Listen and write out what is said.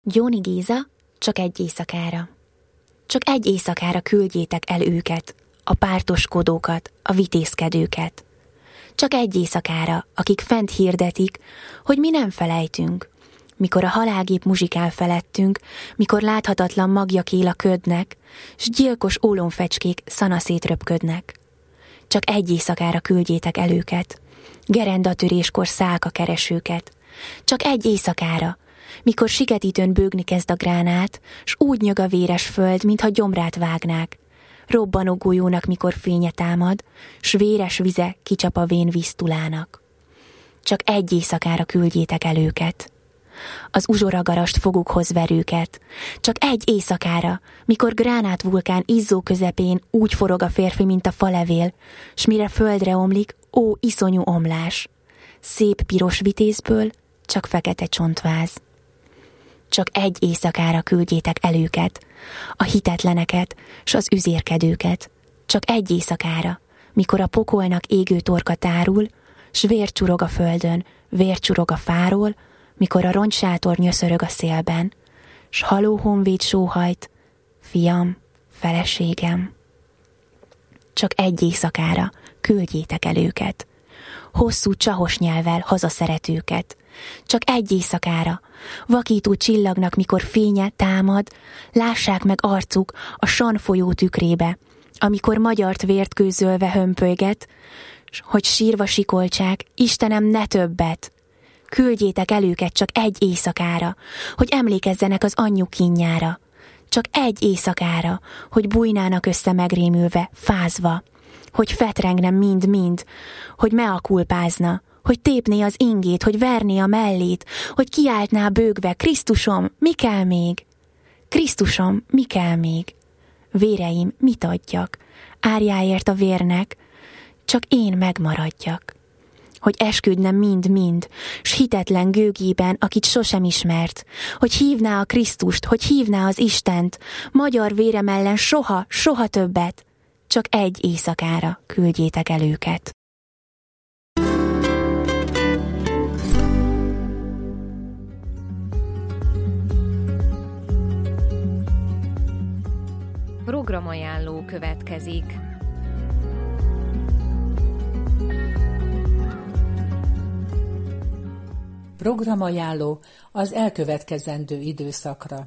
Gyóni Géza, csak egy éjszakára. Csak egy éjszakára küldjétek el őket, a pártoskodókat, a vitézkedőket. Csak egy éjszakára, akik fent hirdetik, hogy mi nem felejtünk, mikor a halálgép muzsikál felettünk, mikor láthatatlan magjak él a ködnek, s gyilkos ólomfecskék szanaszét röpködnek. Csak egy éjszakára küldjétek el őket, gerendatöréskor szálka keresőket. Csak egy éjszakára, mikor siketítőn bőgni kezd a gránát, s úgy nyög a véres föld, mintha gyomrát vágnák. Robbanó golyónak, mikor fénye támad, s véres vize kicsap a vén víztulának. Csak egy éjszakára küldjétek el őket, az uzsoragarast fogukhoz verőket. Csak egy éjszakára, mikor gránátvulkán izzó közepén úgy forog a férfi, mint a falevél, s mire földre omlik, ó, iszonyú omlás. Szép piros vitézből csak fekete csontváz. Csak egy éjszakára küldjétek el őket, a hitetleneket s az üzérkedőket. Csak egy éjszakára, mikor a pokolnak égő torka tárul, s vér csurog a földön, vér csurog a fáról, mikor a rongysátor nyöszörög a szélben, s haló honvéd sóhajt, fiam, feleségem. Csak egy éjszakára küldjétek el őket, hosszú csahos nyelvvel hazaszeretőket. Csak egy éjszakára, vakító csillagnak, mikor fénye támad, lássák meg arcuk a San folyó tükrébe, amikor magyart vért gőzölve hömpölyget, hogy sírva sikoltsák, Istenem, ne többet! Küldjétek el őket csak egy éjszakára, hogy emlékezzenek az anyjuk kínjára. Csak egy éjszakára, hogy bújnának össze megrémülve, fázva, hogy fetrengne mind-mind, hogy meakulpázna, hogy tépné az ingét, hogy verné a mellét, hogy kiáltná bőgve, Krisztusom, mi kell még? Krisztusom, mi kell még? Véreim, mit adjak? Árjáért a vérnek, csak én megmaradjak. Hogy esküdne mind-mind, s hitetlen gőgében, akit sosem ismert, hogy hívná a Krisztust, hogy hívná az Istent, magyar vérem ellen soha, soha többet, csak egy éjszakára küldjétek el őket. Programajánló következik. Programajánló az elkövetkezendő időszakra.